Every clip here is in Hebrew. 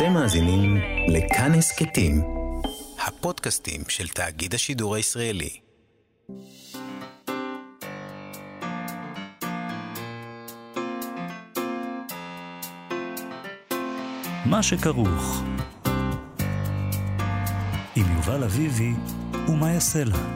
אתם מאזינים לכאן הסכתים, הפודקאסטים של תאגיד השידור הישראלי. מה שכרוך עם יובל אביבי ומה יעשה לה.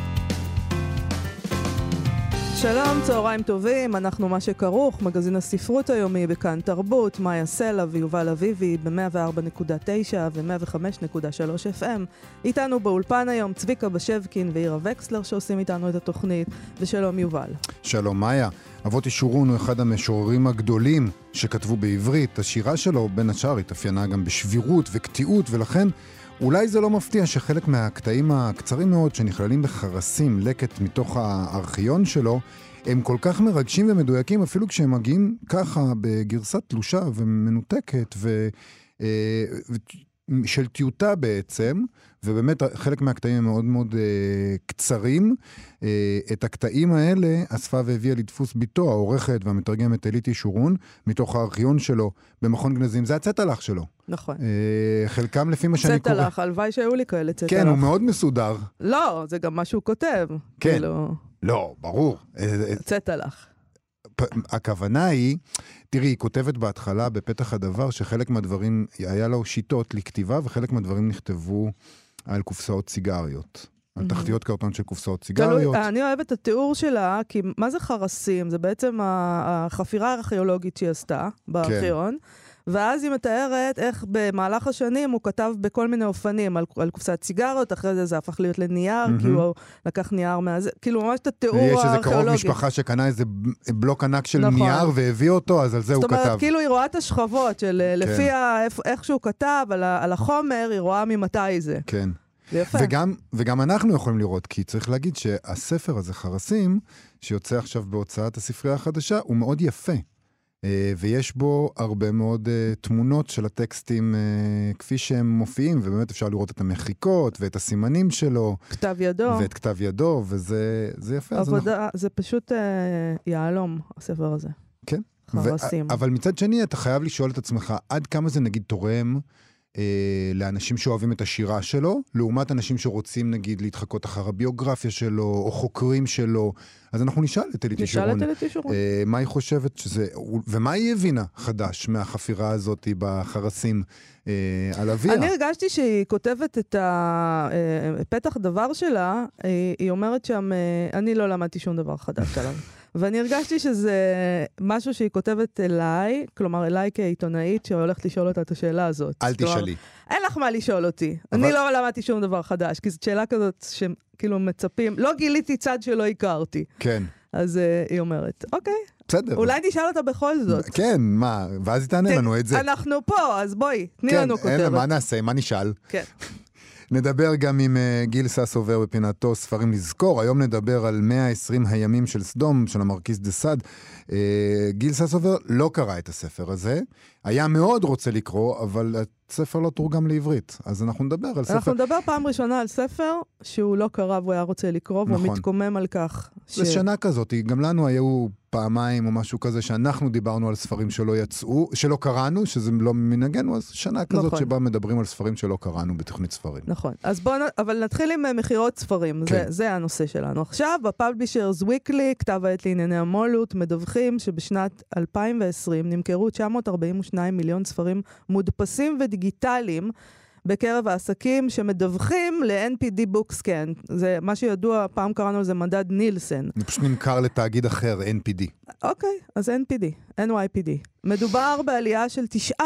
שלום, צהריים טובים, אנחנו מה שכרוך, מגזין הספרות היומי בכאן תרבות, מה יעשה לה ויובל אביבי ב-104.9 ו-105.3 FM. איתנו באולפן היום צביקה בשבקין ואירה וקסלר שעושים איתנו את התוכנית, ושלום יובל. שלום מאיה, אבות ישורון הוא אחד המשוררים הגדולים שכתבו בעברית. השירה שלו בין השאר התאפיינה גם בשבירות וקטיעות, ולכן אולי זה לא מפתיע שחלק מהקטעים הקצרים מאוד שנכללים בחרסים, לקט מתוך הארכיון שלו, הם כל כך מרגשים ומדויקים, אפילו כשהם מגיעים ככה בגרסת תלושה ומנותקת של טיוטה בעצם, ובאמת חלק מהקטעים הם מאוד מאוד קצרים. את הקטעים האלה אספה והביאה לדפוס ביתו, העורכת והמתרגמת אלית ישורון, מתוך הארכיון שלו במכון גנזים. זה הצטלח שלו. נכון. חלקם לפי מה שאני קורא. צטלח, הלוואי שהיו לי כאלה צטלח. כן, הוא מאוד מסודר. לא, זה גם מה שהוא כותב. כן. כאילו... לא, ברור. צטלח. הכוונה היא, תראי, היא כותבת בהתחלה בפתח הדבר שחלק מהדברים, היה לו שיטות לכתיבה, וחלק מהדברים נכתבו על קופסאות סיגריות. על תחתיות קרטון של קופסאות סיגריות. אני אוהבת את התיאור שלה, כי מה זה חרסים? זה בעצם החפירה הארכיאולוגית שהיא עשתה בארכיון, ואז היא מתארת איך במהלך השנים הוא כתב בכל מיני אופנים על קופסת סיגריות, אחרי זה הפך להיות לנייר, כי הוא לקח נייר מהזה, כאילו ממש את התיאור הארכיאולוגי. יש איזה קרוב משפחה שקנה איזה בלוק ענק של נייר והביא אותו, אז על זה הוא כתב. זאת אומרת, כאילו היא רואה את השכבות של לפי איך שהוא כתב על החומר, היא רואה ממתי זה. כן. יפה. וגם אנחנו יכולים לראות, כי צריך להגיד שהספר הזה, חרסים, שיוצא עכשיו בהוצאת הספרייה החדשה, הוא מאוד יפה. ויש בו הרבה מאוד תמונות של הטקסטים כפי שהם מופיעים, ובאמת אפשר לראות את המחיקות ואת הסימנים שלו. כתב ידו. ואת כתב ידו, וזה יפה. עבודה, זה פשוט יעלום, הספר הזה. כן. חרסים. אבל מצד שני, אתה חייב לשאול את עצמך, עד כמה זה נגיד תורם לאנשים שאוהבים את השירה שלו, לעומת אנשים שרוצים נגיד להתחקות אחר הביוגרפיה שלו, או חוקרים שלו. אז אנחנו נשאל את אלית ישורון. מה היא חושבת שזה, ומה היא הבינה חדש מהחפירה הזאת בחרסים על אביה? אני הרגשתי שהיא כותבת את הפתח דבר שלה, היא אומרת שם, אני לא למדתי שום דבר חדש עליו. ואני הרגשתי שזה משהו שהיא כותבת אליי, כלומר אליי כעיתונאית שהולכת לשאול אותה את השאלה הזאת. אל תשאלי. אין לך מה לשאול אותי. אני לא למדתי שום דבר חדש, כי זאת שאלה כזאת שכאילו מצפים, לא גיליתי צד שלא הכרתי. כן. אז היא אומרת, אוקיי. בסדר. אולי נשאל אותה בכל זאת. כן, מה? ואז היא תענה לנו את זה. אנחנו פה, אז בואי, תני לנו כותרת. כן, מה נעשה? מה נשאל? כן. נדבר גם עם גיל ססובר בפינתו ספרים לזכור. היום נדבר על 120 הימים של סדום, של המרקיס דה סאד. גיל ססובר לא קרא את הספר הזה. היה מאוד רוצה לקרוא, אבל הספר לא תורגם לעברית. אז אנחנו נדבר על ספר... אנחנו נדבר פעם ראשונה על ספר שהוא לא קרא והוא היה רוצה לקרוא, והוא מתקומם על כך. זה שנה כזאת, גם לנו היו פעמיים או משהו כזה שאנחנו דיברנו על ספרים שלא יצאו, שלא קראנו, שזה לא מנהגנו, אז שנה כזאת שבה מדברים על ספרים שלא קראנו בתוכנית ספרים. נכון. אז אבל נתחיל עם מחירות ספרים. זה הנושא שלנו. עכשיו, בפאבלישרס וויקלי, כתב העת לענייני המו"לות, מדווחים שבשנת 2020 נמכרו 942 מיליון ספרים מודפסים ודיגיטליים בקרב העסקים שמדווחים ל-NPD Bookscan. זה מה שידוע, פעם קראנו לזה מדד נילסן. זה פשוט נמכר לתאגיד אחר, NPD. אוקיי, אז NPD, NYPD. מדובר בעלייה של 9%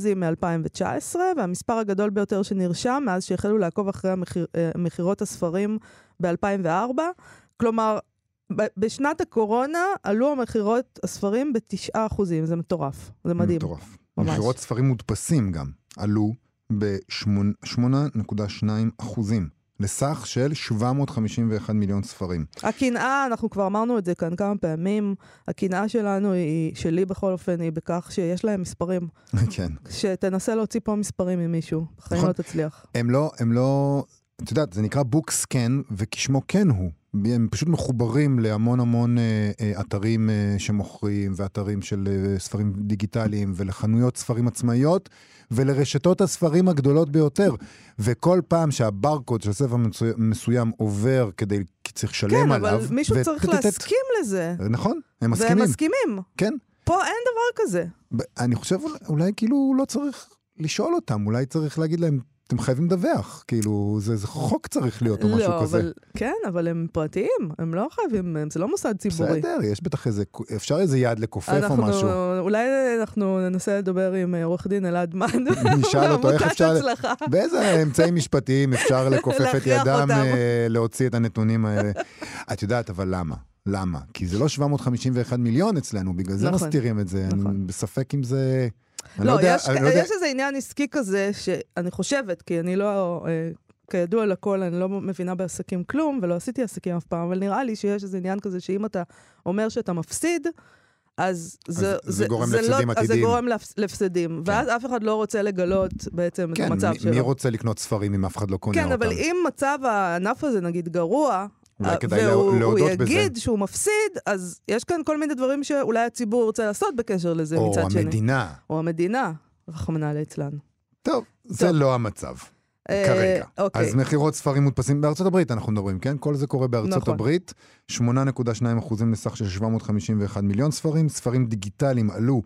מ-2019, והמספר הגדול ביותר שנרשם מאז שהחלו לעקוב אחרי מחירות הספרים ב-2004. כלומר, בשנת הקורונה עלו המחירות הספרים ב9%. זה מטורף, זה מדהים. מטורף. מחירות ספרים מודפסים גם עלו ב8.2%, לסך של 751 מיליון ספרים. הקנאה, אנחנו כבר אמרנו את זה כאן כמה פעמים, הקנאה שלנו היא, שלי בכל אופן, היא בכך שיש להם מספרים. כן. שתנסה להוציא פה מספרים ממישהו, בחיים לא תצליח. הם לא, את יודעת, זה נקרא בוקסקן, וכשמו כן הוא. הם פשוט מחוברים להמון המון אתרים שמוכרים, ואתרים של ספרים דיגיטליים, ולחנויות ספרים עצמאיות, ולרשתות הספרים הגדולות ביותר. וכל פעם שהברקוד של ספר מסוים עובר כדי צריך לשלם עליו. כן, אבל מישהו צריך להסכים לזה. נכון, הם מסכימים. והם מסכימים. כן. פה אין דבר כזה. אני חושב, אולי כאילו לא צריך לשאול אותם, אולי צריך להגיד להם, אתם חייבים לדווח, כאילו, זה חוק צריך להיות או משהו כזה. אבל, כן, אבל הם פרטיים, הם לא חייבים, זה לא מוסד ציבורי. בסדר, יש בטח אפשר איזה יד לכופף או משהו. אולי אנחנו ננסה לדבר עם עורך דין אלעד מן. נשאל אותו איך אפשר, באיזה אמצעים משפטיים אפשר לכופף את ידם להוציא את הנתונים האלה. את יודעת, אבל למה? למה? כי זה לא 751 מיליון אצלנו, בגלל זה מסתירים את זה. אני בספק אם זה... לא, יש איזה עניין עסקי כזה, שאני חושבת, כי אני לא, כידוע לכל, אני לא מבינה בעסקים כלום, ולא עשיתי עסקים אף פעם, אבל נראה לי שיש איזה עניין כזה, שאם אתה אומר שאתה מפסיד, אז זה גורם להפסדים עתידיים. אז זה גורם להפסדים, ואז אף אחד לא רוצה לגלות בעצם את המצב שלו. כן, מי רוצה לקנות ספרים אם אף אחד לא קונה אותם? כן, אבל אם מצב הענף הזה, נגיד, גרוע, והוא יגיד שהוא מפסיד, אז יש כאן כל מיני דברים שאולי הציבור רוצה לעשות בקשר לזה מצד שני. או המדינה. או המדינה, רחמנא ליצלן. טוב, זה לא המצב. כרגע. אז מחירות ספרים מודפסים בארצות הברית, אנחנו מדברים, כן? כל זה קורה בארצות הברית. 8.2% לסך של 751 מיליון ספרים. ספרים דיגיטליים עלו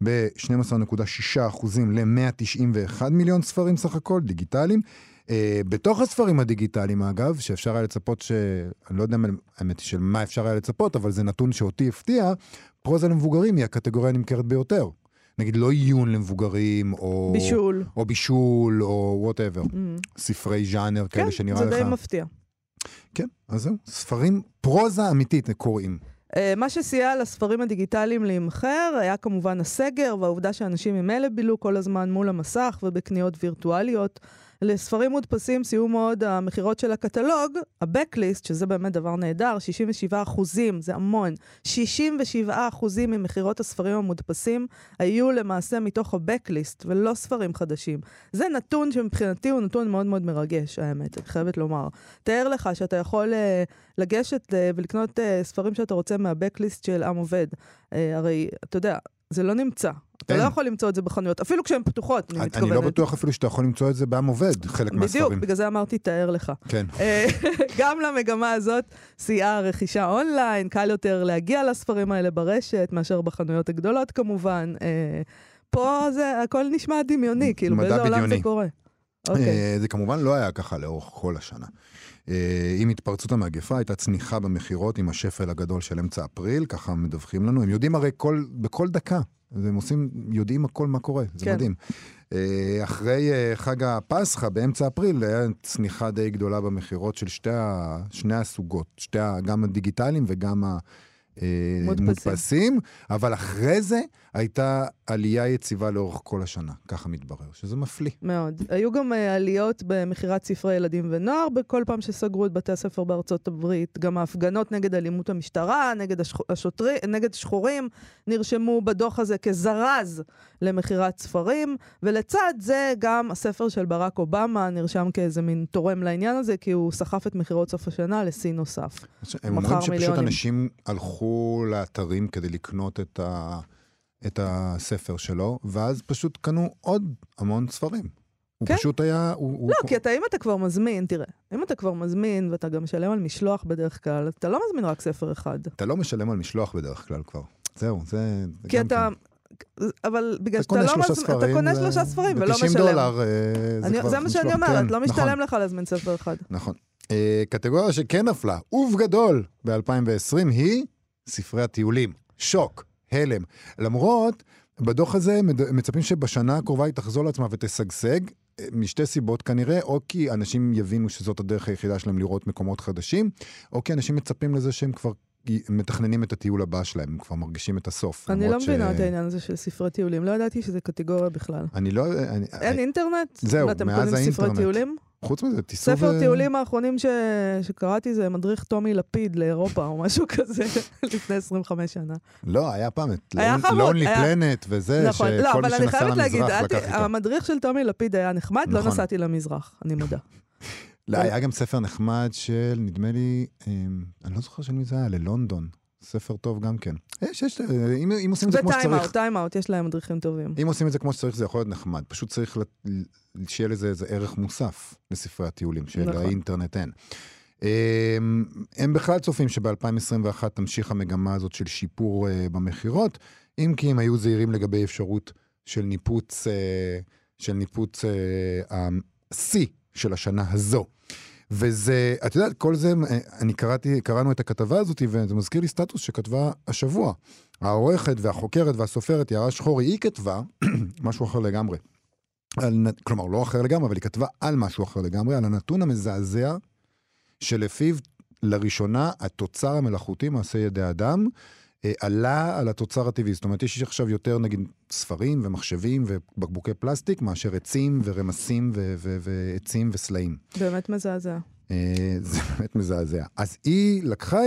ב-12.6% ל-191 מיליון ספרים סך הכל, דיגיטליים. בתוך הספרים הדיגיטליים, אגב, שאפשר היה לצפות אני לא יודע האמת של מה אפשר היה לצפות, אבל זה נתון שאותי הפתיע, פרוזה למבוגרים היא הקטגוריה הנמכרת ביותר. נגיד לא עיון למבוגרים, או בישול, או whatever. ספרי ז'אנר כאלה שנראה לך. כן, זה די מפתיע. כן, אז זהו. ספרים פרוזה אמיתית קוראים. מה שסייע לספרים הדיגיטליים להימכר היה כמובן הסגר, והעובדה שאנשים עם אלה בילו כל הזמן מול המסך ובקניות וירטואליות. לספרים מודפסים סייעו מאוד המחירות של הקטלוג, הבקליסט, שזה באמת דבר נהדר, 67%, זה המון, 67% ממחירות הספרים המודפסים היו למעשה מתוך הבקליסט, ולא ספרים חדשים. זה נתון שמבחינתי הוא נתון מאוד מאוד מרגש, האמת, אני חייבת לומר. תאר לך שאתה יכול לגשת ולקנות ספרים שאתה רוצה מהבקליסט של עם עובד. הרי, אתה יודע, זה לא נמצא. אתה לא יכול למצוא את זה בחנויות, אפילו כשהן פתוחות, אני מתכוונת. אני לא בטוח אפילו שאתה יכול למצוא את זה בעם עובד, חלק מהספרים. בדיוק, בגלל זה אמרתי, תאר לך. כן. גם למגמה הזאת סייעה רכישה אונליין, קל יותר להגיע לספרים האלה ברשת, מאשר בחנויות הגדולות כמובן. פה זה, הכל נשמע דמיוני, כאילו באיזה עולם זה קורה. זה כמובן לא היה ככה לאורך כל השנה. עם התפרצות המגפה הייתה צניחה במחירות עם השפל הגדול של אמצע אפריל, ככה מדווחים לנו. הם יודעים הרי בכל דקה, הם יודעים הכל מה קורה, זה מדהים. אחרי חג הפסחא באמצע אפריל היה צניחה די גדולה במחירות של שני הסוגות, גם הדיגיטליים וגם מודפסים, אבל אחרי זה הייתה עלייה יציבה לאורך כל השנה, ככה מתברר, שזה מפליא. מאוד. היו גם עליות במחירת ספרי ילדים ונוער, בכל פעם שסגרו את בתי הספר בארצות הברית, גם ההפגנות נגד אלימות המשטרה, נגד שחורים, נרשמו בדוח הזה כזרז למחירת ספרים, ולצד זה גם הספר של ברק אובמה נרשם כאיזה מין תורם לעניין הזה, כי הוא סחף את מחירות סוף השנה לשיא נוסף. הם אומרים שפשוט אנשים הלכו לאתרים כדי לקנות את הספר שלו, ואז פשוט קנו עוד המון ספרים. הוא פשוט היה... לא, כי אם אתה כבר מזמין, תראה, אם אתה כבר מזמין, ואתה גם משלם על משלוח בדרך כלל, אתה לא מזמין רק ספר אחד. אתה לא משלם על משלוח בדרך כלל כבר. זהו, זה... כי אתה... אבל בגלל שאתה לא מזמין, אתה קונה 3 ספרים ולא משלם. $90 זה מה שאני אומרת, לא משתלם לך להזמין ספר אחד. נכון. קטגוריה שכן נפלה, ובגדול ב-2020 היא ספרי הטיולים. שוק, הלם. למרות, בדוח הזה מצפים שבשנה הקרובה היא תחזור לעצמה ותשגשג, משתי סיבות כנראה, או כי אנשים יבינו שזאת הדרך היחידה שלהם לראות מקומות חדשים, או כי אנשים מצפים לזה שהם כבר מתכננים את הטיול הבא שלהם, הם כבר מרגישים את הסוף. אני לא מבינה את העניין הזה של ספרי טיולים, לא ידעתי שזה קטגוריה בכלל. אין אינטרנט? זהו, מאז האינטרנט. חוץ מזה, טיסו ספר טיולים האחרונים שקראתי זה מדריך טומי לפיד לאירופה, או משהו כזה, לפני 25 שנה. לא, היה פעם את Lonely Planet וזה, שכל מי שנסע למזרח לקח איתו. המדריך של טומי לפיד היה נחמד, לא נסעתי למזרח, אני מודה. לא, היה גם ספר נחמד של, נדמה לי, אני לא זוכר של מי זה היה, ללונדון. ספר טוב גם כן. אם עושים את זה כמו שצריך... זה טיים-אאוט, יש להם מדריכים טובים. אם עושים את זה כמו שצריך, זה יכול להיות נחמד. פשוט צריך שיהיה לזה איזה ערך מוסף לספרי הטיולים, שלאינטרנט אין. הם בכלל צופים שב-2021 תמשיך המגמה הזאת של שיפור במחירות, אם כי הם היו זהירים לגבי אפשרות של ניפוץ השיא של השנה הזו. וזה, את יודעת, כל זה, קראנו את הכתבה הזאת, וזה מזכיר לי סטטוס שכתבה השבוע. העורכת והחוקרת והסופרת יערה שחורי, היא כתבה משהו אחר לגמרי. כלומר, לא אחר לגמרי, אבל היא כתבה על משהו אחר לגמרי, על הנתון המזעזע, שלפיו לראשונה התוצר המלאכותי, מעשה ידי אדם, עלה על התוצר הטבעי. זאת אומרת, יש עכשיו יותר, נגיד, ספרים ומחשבים ובקבוקי פלסטיק, מאשר עצים ורמסים ועצים וסלעים. באמת מזעזע. זה באמת מזעזע. אז היא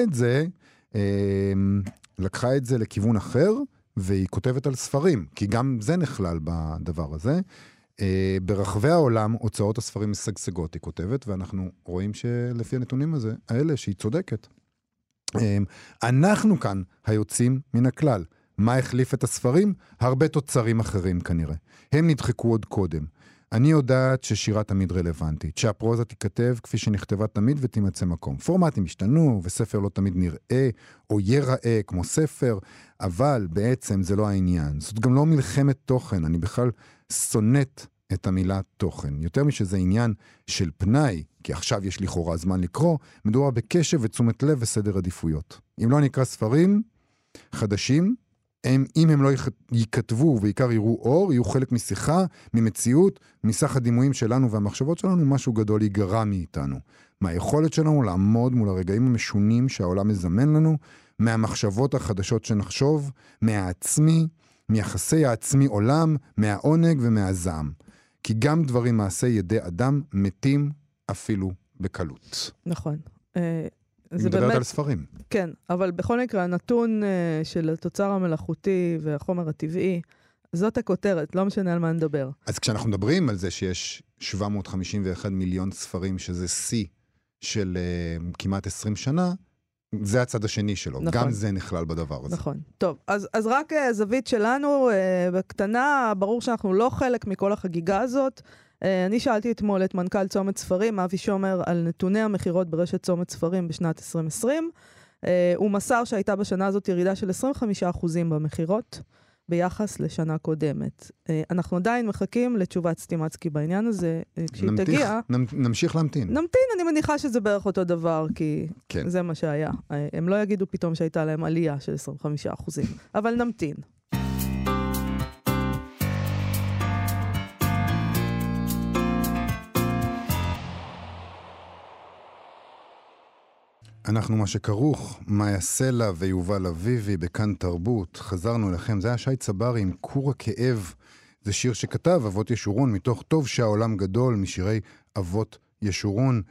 לקחה את זה לכיוון אחר, והיא כותבת על ספרים, כי גם זה נכלל בדבר הזה. ברחבי העולם, הוצאות הספרים משגשגות, היא כותבת, ואנחנו רואים שלפי הנתונים האלה, שהיא צודקת. אנחנו כאן היוצאים מן הכלל. מה החליף את הספרים? הרבה תוצרים אחרים כנראה. הם נדחקו עוד קודם. אני יודעת ששירה תמיד רלוונטית, שהפרוזה תיכתב כפי שנכתבה תמיד ותימצא מקום. פורמטים השתנו, וספר לא תמיד נראה או ייראה כמו ספר, אבל בעצם זה לא העניין. זאת גם לא מלחמת תוכן, אני בכלל שונאת את המילה תוכן. יותר משזה עניין של פנאי, כי עכשיו יש לכאורה זמן לקרוא, מדובר בקשב ותשומת לב וסדר עדיפויות. אם לא נקרא ספרים חדשים, אם הם לא ייכתבו ועיקר יראו אור, יהיו חלק משיחה, ממציאות, מסך הדימויים שלנו והמחשבות שלנו, משהו גדול ייגרע מאיתנו. מהיכולת שלנו לעמוד מול הרגעים המשונים שהעולם מזמן לנו, מהמחשבות החדשות שנחשוב, מהעצמי, מיחסי העצמי עולם, מהעונג ומהזעם. כי גם דברים מעשי ידי אדם מתים אפילו בקלות. נכון. אני מדברת על ספרים. כן, אבל בכל מקרה, הנתון של התוצר המלאכותי והחומר הטבעי, זאת הכותרת, לא משנה על מה נדבר. אז כשאנחנו מדברים על זה שיש 751 מיליון ספרים, שזה שיא של כמעט 20 שנה, זה הצד השני שלו. נכון. גם זה נכלל בדבר הזה. נכון. טוב, אז רק זווית שלנו, בקטנה, ברור שאנחנו לא חלק מכל החגיגה הזאת. אני שאלתי אתמול את מנכ"ל צומת ספרים, אבי שומר, על נתוני המחירות ברשת צומת ספרים בשנת 2020. הוא מסר שהייתה בשנה הזאת ירידה של 25% במחירות ביחס לשנה קודמת. אנחנו עדיין מחכים לתשובת סטימצקי בעניין הזה, כשהיא תגיע. נמשיך להמתין. נמתין, אני מניחה שזה בערך אותו דבר, כי כן. זה מה שהיה. הם לא יגידו פתאום שהייתה להם עלייה של 25%, אבל נמתין. אנחנו מה שכרוך, מאיה סלע ויובל אביבי בכאן תרבות. חזרנו אליכם, זה היה שי צברי עם כור הכאב. זה שיר שכתב אבות ישורון, מתוך טוב שהעולם גדול, משירי אבות ישורון.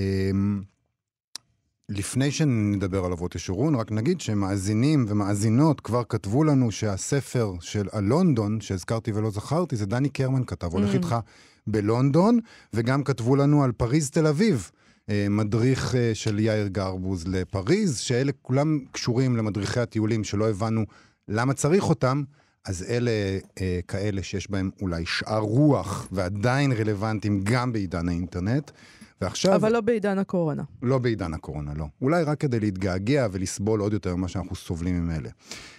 לפני שנדבר על אבות ישורון, רק נגיד שמאזינים ומאזינות כבר כתבו לנו שהספר של הלונדון, שהזכרתי ולא זכרתי, זה דני קרמן כתב, הולך איתך בלונדון, וגם כתבו לנו על פריז תל אביב. מדריך של יאיר גרבוז לפריז, שאלה כולם קשורים למדריכי הטיולים שלא הבנו למה צריך אותם, אז אלה כאלה שיש בהם אולי שאר רוח ועדיין רלוונטיים גם בעידן האינטרנט. ועכשיו, אבל לא בעידן הקורונה. לא בעידן הקורונה, לא. אולי רק כדי להתגעגע ולסבול עוד יותר ממה שאנחנו סובלים ממילא.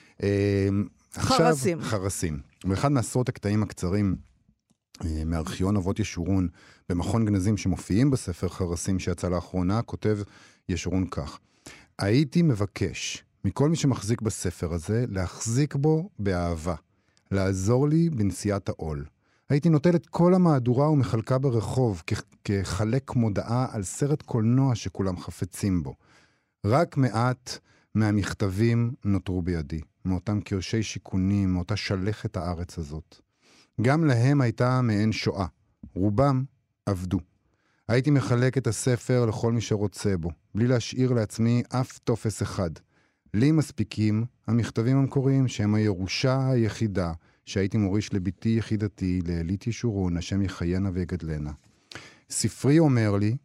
חרסים. חרסים. באחד מעשרות הקטעים הקצרים מארכיון אבות ישורון במכון גנזים שמופיעים בספר חרסים שיצא לאחרונה, כותב ישורון כך: הייתי מבקש מכל מי שמחזיק בספר הזה להחזיק בו באהבה, לעזור לי בנשיאת העול. הייתי נוטל את כל המהדורה ומחלקה ברחוב כחלק מודעה על סרט קולנוע שכולם חפצים בו. רק מעט מהמכתבים נותרו בידי, מאותם קרשי שיכונים, מאותה שלכת הארץ הזאת. גם להם הייתה מעין שואה. רובם עבדו. הייתי מחלק את הספר לכל מי שרוצה בו, בלי להשאיר לעצמי אף טופס אחד. לי מספיקים המכתבים המקוריים שהם הירושה היחידה שהייתי מוריש לביתי יחידתי, לאלית ישורון, השם יחיינה ויגדלנה. ספרי אומר לי,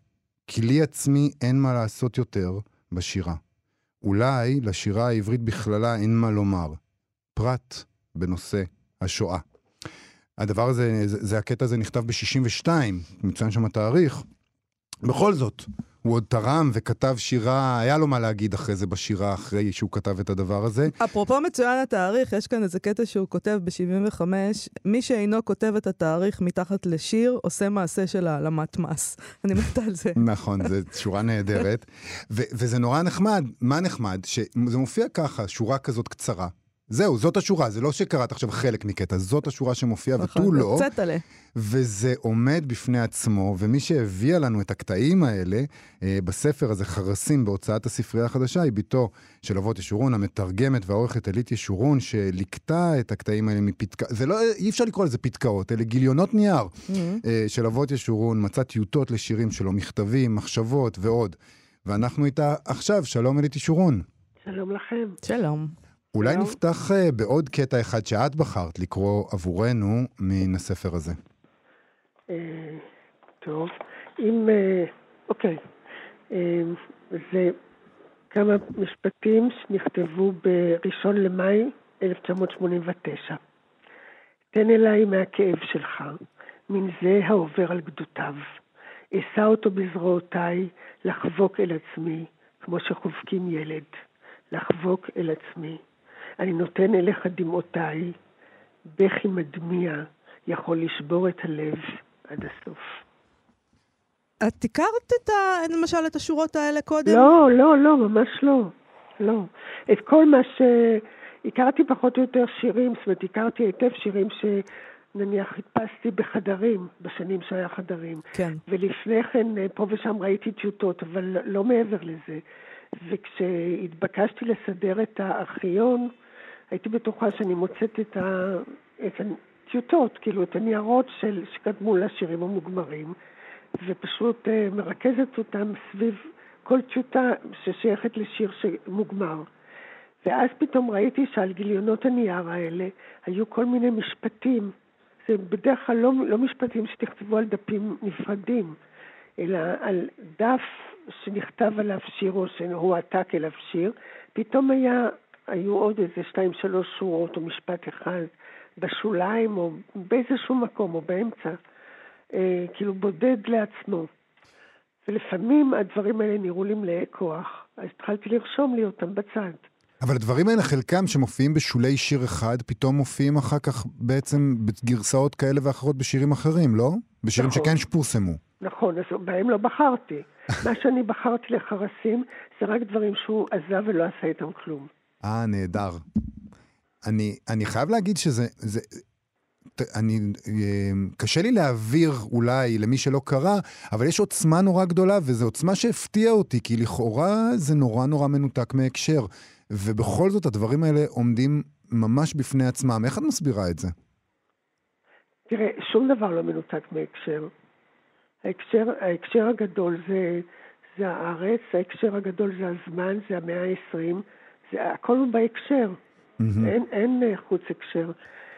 כי לי עצמי אין מה לעשות יותר בשירה. אולי לשירה העברית בכללה אין מה לומר. פרט בנושא השואה. הדבר הזה, הקטע הזה נכתב ב-62, מצוין שם התאריך. בכל זאת, הוא עוד תרם וכתב שירה, היה לו מה להגיד אחרי זה בשירה, אחרי שהוא כתב את הדבר הזה. אפרופו מצוין התאריך, יש כאן איזה קטע שהוא כותב ב-75, מי שאינו כותב את התאריך מתחת לשיר, עושה מעשה של העלמת מס. אני מתה על זה. נכון, זו שורה נהדרת. וזה נורא נחמד. מה נחמד? שזה מופיע ככה, שורה כזאת קצרה. זהו, זאת השורה, זה לא שקראת עכשיו חלק מקטע, זאת השורה שמופיעה ותו לא, וזה עומד בפני עצמו, ומי שהביאה לנו את הקטעים האלה, בספר הזה חרסים בהוצאת הספרייה החדשה, היא ביתו של אבות ישורון, המתרגמת והעורכת אלית ישורון, שליקטה את הקטעים האלה מפתקאות, זה לא, אי אפשר לקרוא לזה פתקאות, אלה גיליונות נייר של אבות ישורון, מצא טיוטות לשירים שלו, מכתבים, מחשבות ועוד, ואנחנו איתה עכשיו, שלום אלית ישורון. שלום לכם. שלום. אולי נפתח בעוד קטע אחד שאת בחרת לקרוא עבורנו מן הספר הזה. טוב, אוקיי. זה כמה משפטים שנכתבו ב1 למאי 1989. תן אליי מהכאב שלך, מן זה העובר על גדותיו. אשא אותו בזרועותיי, לחבוק אל עצמי, כמו שחובקים ילד. לחבוק אל עצמי. אני נותן אליך דמעותיי, בכי מדמיע יכול לשבור את הלב עד הסוף. את הכרת למשל את השורות האלה קודם? לא, ממש לא. לא. את כל מה הכרתי פחות או יותר שירים, זאת אומרת, הכרתי היטב שירים שנניח הדפסתי בחדרים, בשנים שהיה חדרים. כן. ולפני כן, פה ושם ראיתי טיוטות, אבל לא מעבר לזה. וכשהתבקשתי לסדר את הארכיון, הייתי בטוחה שאני מוצאת את הטיוטות, כאילו את הניירות שקדמו לשירים המוגמרים, ופשוט מרכזת אותם סביב כל טיוטה ששייכת לשיר שמוגמר. ואז פתאום ראיתי שעל גיליונות הנייר האלה היו כל מיני משפטים, זה בדרך כלל לא משפטים שתכתבו על דפים נפרדים, אלא על דף שנכתב עליו שיר או שהועתק אליו שיר, פתאום היו עוד איזה 2-3 שורות או משפט אחד בשוליים או באיזשהו מקום או באמצע, כאילו בודד לעצמו. ולפעמים הדברים האלה נראו לי מלאי כוח, אז התחלתי לרשום לי אותם בצד. אבל הדברים האלה, חלקם שמופיעים בשולי שיר אחד, פתאום מופיעים אחר כך בעצם בגרסאות כאלה ואחרות בשירים אחרים, לא? בשירים נכון. שכן שפורסמו. נכון, אז בהם לא בחרתי. מה שאני בחרתי לחרסים, זה רק דברים שהוא עזב ולא עשה איתם כלום. נהדר. אני חייב להגיד שזה... קשה לי להעביר אולי למי שלא קרא, אבל יש עוצמה נורא גדולה, וזו עוצמה שהפתיעה אותי, כי לכאורה זה נורא נורא מנותק מהקשר. ובכל זאת הדברים האלה עומדים ממש בפני עצמם. איך את מסבירה את זה? תראה, שום דבר לא מנותק מהקשר. ההקשר הגדול זה הארץ, ההקשר הגדול זה הזמן, זה המאה ה-20, הכל הוא בהקשר. אין חוץ הקשר.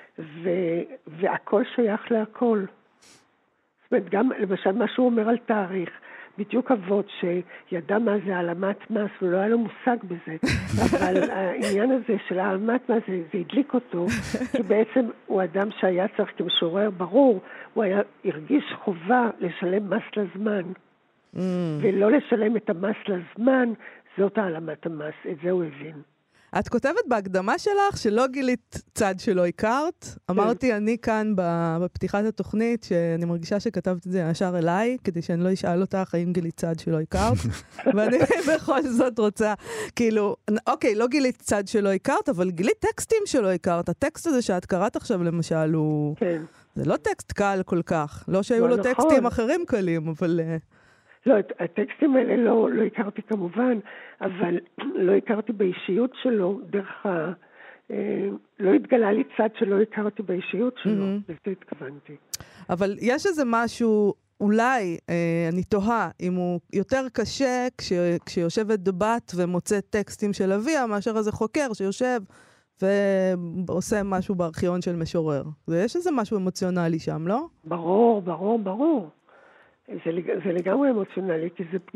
והכל שייך להכל. זאת אומרת, גם למשל מה שהוא אומר על תאריך, בדיוק אבות שידע מה זה העלמת מס, ולא היה לו מושג בזה. אבל העניין הזה של העלמת מס, זה הדליק אותו, כי בעצם הוא אדם שהיה צריך כמשורר ברור, הוא הרגיש חובה לשלם מס לזמן. ולא לשלם את המס לזמן, זאת העלמת המס, את זה הוא הבין. את כותבת בהקדמה שלך שלא גילית צד שלא הכרת. אמרתי אני כאן בפתיחת התוכנית שאני מרגישה שכתבת את זה ישר אליי, כדי שאני לא אשאל אותך האם גילית צד שלא הכרת. ואני בכל זאת רוצה, כאילו, אוקיי, לא גילית צד שלא הכרת, אבל גילית טקסטים שלא הכרת. הטקסט הזה שאת קראת עכשיו למשל הוא... כן. זה לא טקסט קל כל כך. לא שהיו לו טקסטים אחרים קלים, אבל... לא, את הטקסטים האלה לא הכרתי כמובן, אבל לא הכרתי באישיות שלו, לא התגלה לי צד שלא הכרתי באישיות שלו, לזה התכוונתי. אבל יש איזה משהו, אולי, אני תוהה, אם הוא יותר קשה כשיושבת בת ומוצאת טקסטים של אביה, מאשר איזה חוקר שיושב ועושה משהו בארכיון של משורר. ויש איזה משהו אמוציונלי שם, לא? ברור. זה לגמרי אמוציונלי, כי זו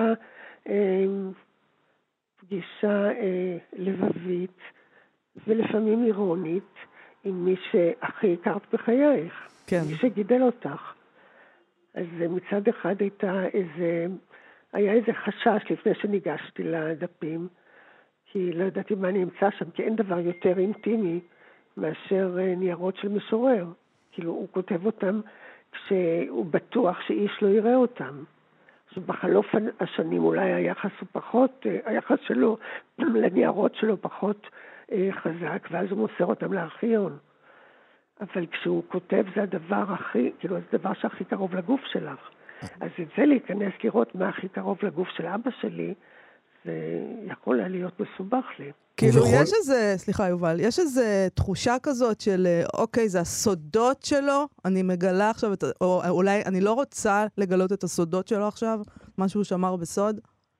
פגישה לבבית, ולפעמים אירונית, עם מי שהכי הכרת בחייך, כן. מי שגידל אותך. אז מצד אחד היה איזה חשש לפני שניגשתי לדפים, כי לא ידעתי מה אני אמצא שם, כי אין דבר יותר אינטימי מאשר ניירות של משורר. כאילו הוא כותב אותם כשהוא בטוח שאיש לא יראה אותם. עכשיו בחלוף השנים אולי היחס שלו לניירות שלו פחות חזק, ואז הוא מוסר אותם לארכיון. אבל כשהוא כותב זה זה הדבר שהכי קרוב לגוף שלך. אז את זה להיכנס לראות מה הכי קרוב לגוף של אבא שלי, זה יכול להיות מסובך לי. כאילו יש איזה, סליחה יובל, יש איזה תחושה כזאת של, אוקיי, זה הסודות שלו, אני מגלה עכשיו, או אולי אני לא רוצה לגלות את הסודות שלו עכשיו, משהו שמר בסוד?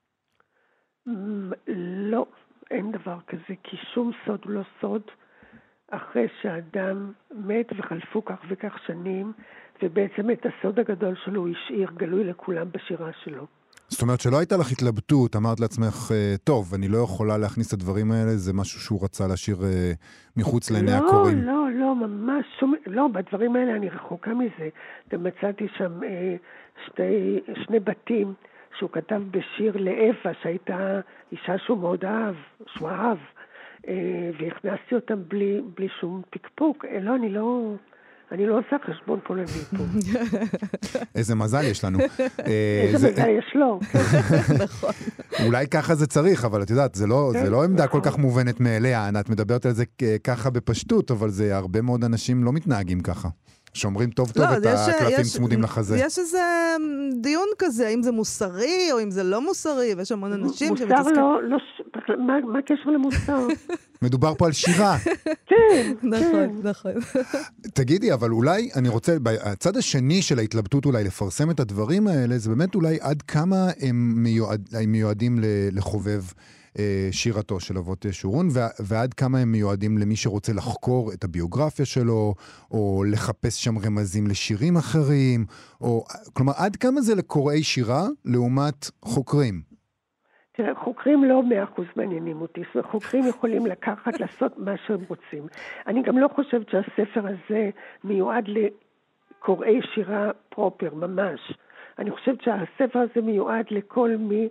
לא, אין דבר כזה, כי שום סוד הוא לא סוד, אחרי שהאדם מת וחלפו כך וכך שנים, ובעצם את הסוד הגדול שלו הוא השאיר גלוי לכולם בשירה שלו. זאת אומרת שלא הייתה לך התלבטות, אמרת לעצמך, טוב, אני לא יכולה להכניס את הדברים האלה, זה משהו שהוא רצה להשאיר מחוץ לעיני הקוראים. לא, ממש, לא, בדברים האלה אני רחוקה מזה. גם מצאתי שם שני בתים שהוא כתב בשיר לאווה, שהייתה אישה שהוא מאוד אהב, שהוא אהב, והכנסתי אותם בלי שום תקפוק. לא, אני לא עושה חשבון פולני פה. איזה מזל יש לנו. איזה מזל יש לו. נכון. אולי ככה זה צריך, אבל את יודעת, זה לא עמדה כל כך מובנת מאליה. את מדברת על זה ככה בפשטות, אבל זה הרבה מאוד אנשים לא מתנהגים ככה. שומרים טוב את הקלפים צמודים לחזה. יש איזה דיון כזה, אם זה מוסרי או אם זה לא מוסרי, ויש המון אנשים מוסר לא, מה הקשר למוסר? מדובר פה על שירה. כן. נכון. תגידי, אבל אולי אני רוצה, הצד השני של ההתלבטות אולי לפרסם את הדברים האלה, זה באמת אולי עד כמה הם מיועדים לחובב שירתו של אבות שורון, ועד כמה הם מיועדים למי שרוצה לחקור את הביוגרפיה שלו, או לחפש שם רמזים לשירים אחרים, כלומר, עד כמה זה לקוראי שירה לעומת חוקרים? תראה, חוקרים לא 100% מעניינים אותי, חוקרים יכולים לקחת, לעשות מה שהם רוצים. אני גם לא חושבת שהספר הזה מיועד לקוראי שירה פרופר, ממש. אני חושבת שהספר הזה מיועד לכל מי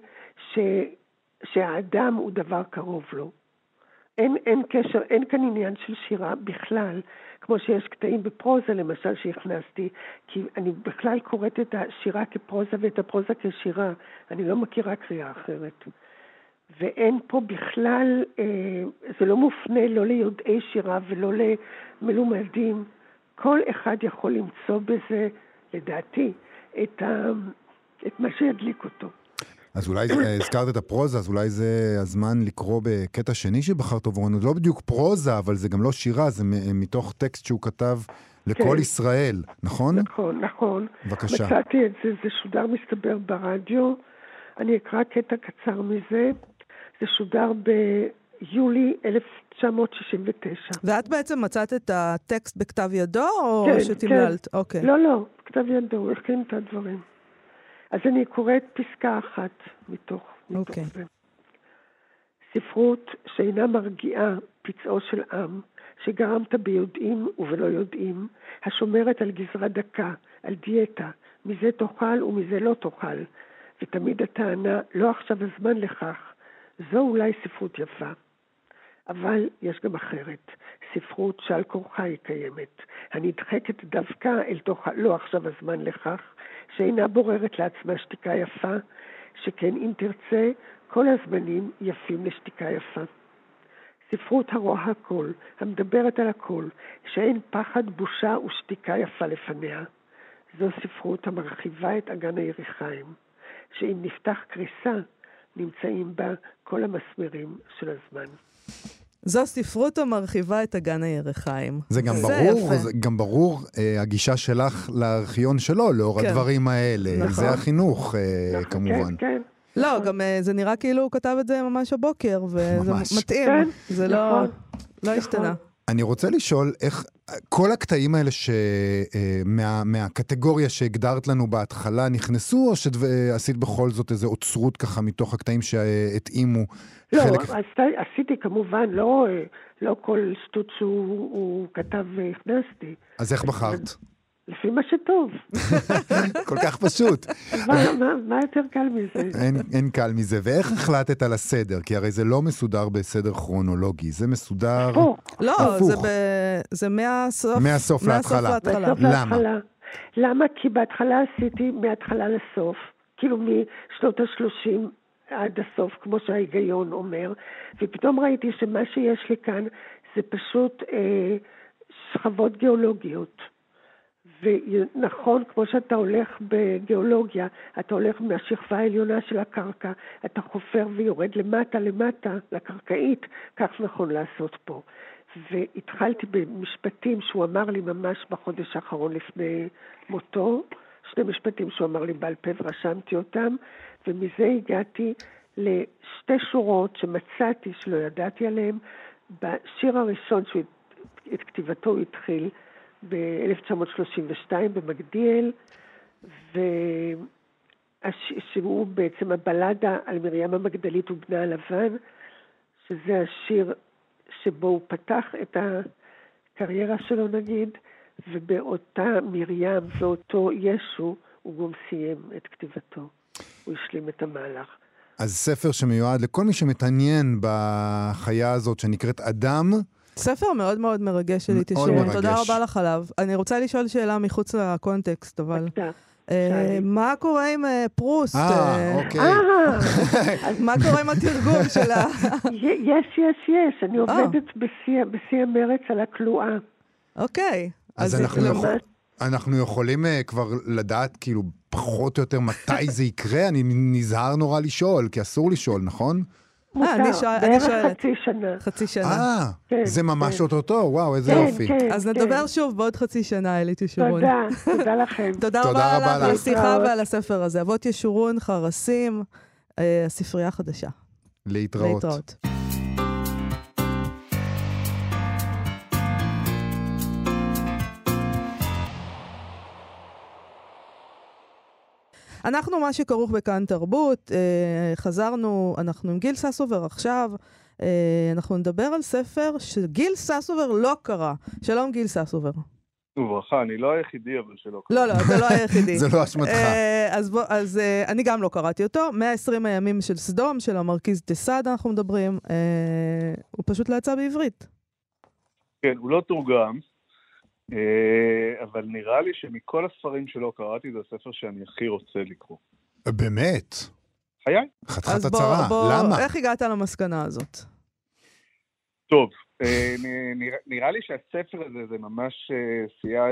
שהאדם הוא דבר קרוב לו. אין קשר, אין כאן עניין של שירה בכלל, כמו שיש קטעים בפרוזה למשל שהכנסתי, כי אני בכלל קוראת את השירה כפרוזה ואת הפרוזה כשירה, אני לא מכירה קריאה אחרת. ואין פה בכלל, זה לא מופנה לא ליודעי שירה ולא למלומדים, כל אחד יכול למצוא בזה, לדעתי, את מה שידליק אותו. אז אולי הזכרת את הפרוזה, אז אולי זה הזמן לקרוא בקטע שני שבחרת עבורנו. זה לא בדיוק פרוזה, אבל זה גם לא שירה, זה מתוך טקסט שהוא כתב לכל ישראל, נכון? נכון. בבקשה. מצאתי את זה, זה שודר מסתבר ברדיו. אני אקרא קטע קצר מזה. זה שודר ביולי 1969. ואת בעצם מצאת את הטקסט בכתב ידו, או שתמללת? אוקיי. לא, בכתב ידו, הוא הכין את הדברים. אז אני קוראת פסקה אחת מתוך זה. ספרות שאינה מרגיעה פצעו של עם, שגרמת ביודעים ובלא יודעים, השומרת על גזרה דקה, על דיאטה, מזה תאכל ומזה לא תאכל, ותמיד הטענה, לא עכשיו הזמן לכך, זו אולי ספרות יפה. אבל יש גם אחרת, ספרות שעל כורחה היא קיימת, הנדחקת דווקא אל תוך לא עכשיו הזמן לכך, שאינה בוררת לעצמה שתיקה יפה, שכן אם תרצה, כל הזמנים יפים לשתיקה יפה. ספרות הרואה הכל, המדברת על הכל, שאין פחד, בושה ושתיקה יפה לפניה. זו ספרות המרחיבה את אגן הירכיים, שאם נפתח קריסה, נמצאים בה כל המסמרים של הזמן. זו ספרות המרחיבה את אגן הירכיים. זה גם ברור, גם ברור הגישה שלך לארכיון שלו, לאור הדברים האלה. זה החינוך, כמובן. כן. לא, גם זה נראה כאילו הוא כתב את זה ממש הבוקר, וזה מתאים. זה לא השתנה. אני רוצה לשאול כל הקטעים האלה מהקטגוריה שהגדרת לנו בהתחלה נכנסו, או שעשית בכל זאת איזו עוצרות ככה מתוך הקטעים שהתאימו? לא, עשיתי כמובן, לא כל שטות שהוא כתב והכנסתי. אז איך בחרת? לפי מה שטוב. כל כך פשוט. מה יותר קל מזה? אין קל מזה. ואיך החלטת על הסדר? כי הרי זה לא מסודר בסדר כרונולוגי, זה מסודר... לא, זה מהסוף להתחלה. למה? למה? כי בהתחלה עשיתי מההתחלה לסוף, כאילו משנות ה-30 עד הסוף, כמו שההיגיון אומר, ופתאום ראיתי שמה שיש לי כאן זה פשוט שכבות גיאולוגיות. ונכון, כמו שאתה הולך בגיאולוגיה, אתה הולך מהשכבה העליונה של הקרקע, אתה חופר ויורד למטה לקרקעית, כך נכון לעשות פה. והתחלתי במשפטים שהוא אמר לי ממש בחודש האחרון לפני מותו, 2 משפטים שהוא אמר לי בעל פה ורשמתי אותם, ומזה הגעתי ל2 שורות שמצאתי שלא ידעתי עליהם. בשיר הראשון שאת כתיבתו הוא התחיל, ב-1932 במגדיאל, שהוא בעצם הבלדה על מרים המגדלית ובנה הלבן, שזה השיר שבו הוא פתח את הקריירה שלו נגיד, ובאותה מרים ואותו ישו הוא גם סיים את כתיבתו, הוא השלים את המהלך. אז ספר שמיועד לכל מי שמתעניין בחיה הזאת שנקראת אדם, ספר מאוד מאוד מרגש של איתי שרון, תודה רבה לך עליו. אני רוצה לשאול שאלה מחוץ לקונטקסט, אבל מה קורה עם פרוסט? אוקיי. מה קורה עם התרגום שלה? יש, אני עובדת בשיא המרץ על הכלואה. אוקיי. אז אנחנו יכולים כבר לדעת כאילו פחות או יותר מתי זה יקרה? אני נזהר נורא לשאול, כי אסור לשאול, נכון? אני שואלת. חצי שנה. זה ממש אותו, וואו, איזה יופי. אז נדבר שוב בעוד חצי שנה, איתי שרון. תודה לכם. תודה רבה על השיחה ועל הספר הזה. אבות ישורון, חרסים, הספרייה החדשה. להתראות. אנחנו מה שכרוך בכאן תרבות, חזרנו, אנחנו עם גיל ססובר עכשיו, אנחנו נדבר על ספר שגיל ססובר לא קרא. שלום גיל ססובר. וברכה, אני לא היחידי אבל שלא קרא. לא, אתה לא היחידי. זה לא אשמתך. אז אני גם לא קראתי אותו. 120 הימים של סדום, של המרקיז דה סאד אנחנו מדברים, הוא פשוט לא יצא בעברית. כן, הוא לא תורגם. אבל נראה לי שמכל הספרים שלא קראתי זה הספר שאני הכי רוצה לקרוא. באמת? חיי. חתיכת הצרה, למה? איך הגעת למסקנה הזאת? טוב, נראה לי שהספר הזה זה ממש עשייה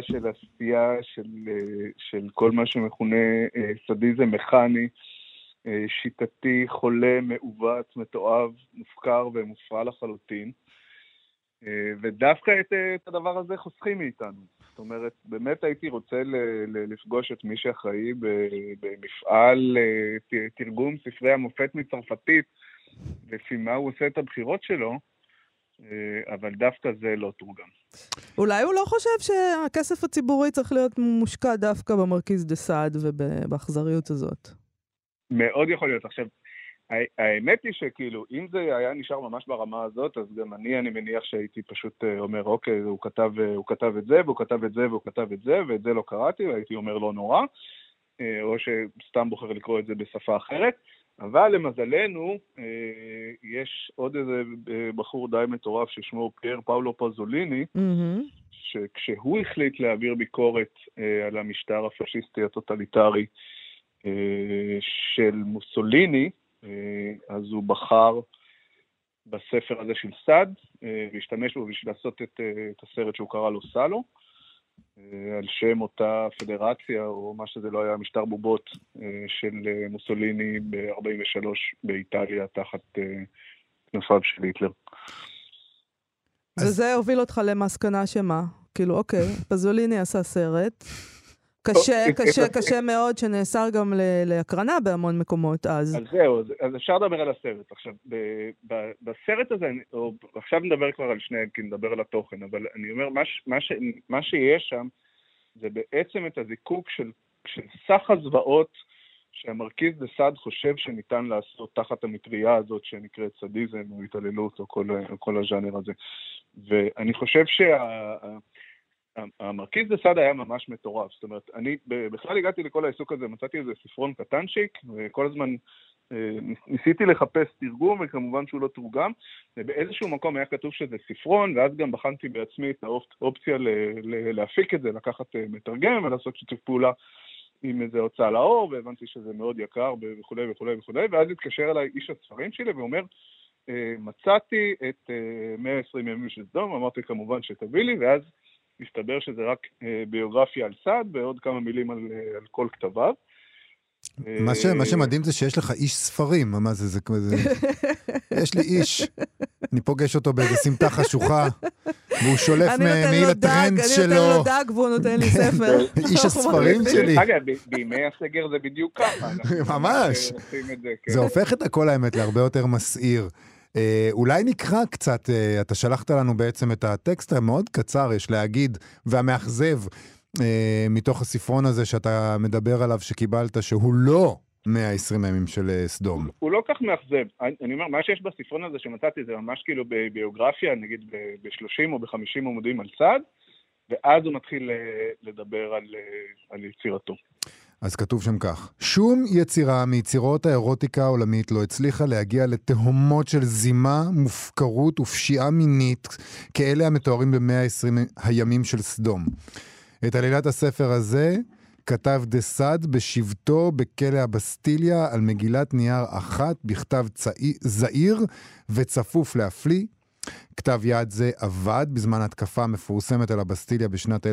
של כל מה שמכונה סדיזם מכני, שיטתי, חולה, מעוות, מתועב, מופקר ומופרע לחלוטין. ודווקא את הדבר הזה חוסכים מאיתנו. זאת אומרת, באמת הייתי רוצה לפגוש את מי שאחראי במפעל תרגום ספרי המופת מצרפתית, לפי מה הוא עושה את הבחירות שלו, אבל דווקא זה לא תורגם. אולי הוא לא חושב שהכסף הציבורי צריך להיות מושקע דווקא במרקיז דה סאד ובאכזריות הזאת. מאוד יכול להיות. עכשיו, האמת היא שכאילו, אם זה היה נשאר ממש ברמה הזאת, אז גם אני מניח שהייתי פשוט אומר, אוקיי, הוא כתב את זה, והוא כתב את זה, והוא כתב את זה, ואת זה לא קראתי, והייתי אומר לא נורא, או שסתם בוחר לקרוא את זה בשפה אחרת, אבל למזלנו, יש עוד איזה בחור די מטורף ששמו פייר פאולו פזוליני, שכשהוא החליט להעביר ביקורת על המשטר הפשיסטי הטוטליטרי של מוסוליני, אז הוא בחר בספר הזה של סאד, והשתמש בו בשביל לעשות את הסרט שהוא קרא לו סלו, על שם אותה פדרציה, או מה שזה לא היה, משטר בובות של מוסוליני ב-43 באיטליה, תחת כנפיו של היטלר. וזה הוביל אותך למסקנה שמה? כאילו, אוקיי, פזוליני עשה סרט, קשה מאוד, שנאסר גם להקרנה בהמון מקומות אז. אז זהו, אז אפשר לדבר על הסרט. עכשיו, בסרט הזה, או עכשיו נדבר כבר על שניהם, כי נדבר על התוכן, אבל אני אומר, מה שיש שם, זה בעצם את הזיקוק של סך הזוועות שהמרכיז דה סאד חושב שניתן לעשות תחת המטריה הזאת שנקראת סדיזם או התעללות או כל הז'אנר הזה. ואני חושב המרכיז דה סאד היה ממש מטורף. זאת אומרת, אני בכלל הגעתי לכל העיסוק הזה, מצאתי איזה ספרון קטנצ'יק, וכל הזמן ניסיתי לחפש תרגום, וכמובן שהוא לא תורגם, ובאיזשהו מקום היה כתוב שזה ספרון, ואז גם בחנתי בעצמי את האופציה להפיק את זה, לקחת מתרגם ולעשות שיתוף פעולה עם איזה הוצאה לאור, והבנתי שזה מאוד יקר וכו' וכו' וכו', ואז התקשר אליי איש הספרים שלי ואומר, מצאתי את 120 ימים של סדום, אמרתי כמובן שתביא לי, ואז מסתבר שזה רק ביוגרפיה על סעד, ועוד כמה מילים על כל כתביו. מה שמדהים זה שיש לך איש ספרים, מה זה כזה? יש לי איש, אני פוגש אותו באיזה סמטה חשוכה, והוא שולף מעיל הטרנדס שלו. אני נותן לו דג והוא נותן לי ספר. איש הספרים שלי. אגב, בימי הסגר זה בדיוק ככה. ממש. זה הופך את הכל האמת להרבה יותר מסעיר. אולי נקרא קצת, אתה שלחת לנו בעצם את הטקסט המאוד קצר, יש להגיד, והמאכזב, מתוך הספרון הזה שאתה מדבר עליו שקיבלת, שהוא לא 120 ימים של סדום. הוא לא כך מאכזב. אני אומר, מה שיש בספרון הזה שמצאתי זה ממש כאילו בביוגרפיה, נגיד ב-30 או ב-50 עמודים על צד, ואז הוא מתחיל לדבר על יצירתו. אז כתוב שם כך, שום יצירה מיצירות האירוטיקה העולמית לא הצליחה להגיע לתהומות של זימה, מופקרות ופשיעה מינית, כאלה המתוארים ב-120 הימים של סדום. את עלילת הספר הזה כתב דה סאד בשבתו בכלא הבסטיליה על מגילת נייר אחת בכתב זעיר וצפוף להפליא. כתב יד זה עבד בזמן התקפה מפורסמת על הבסטיליה בשנת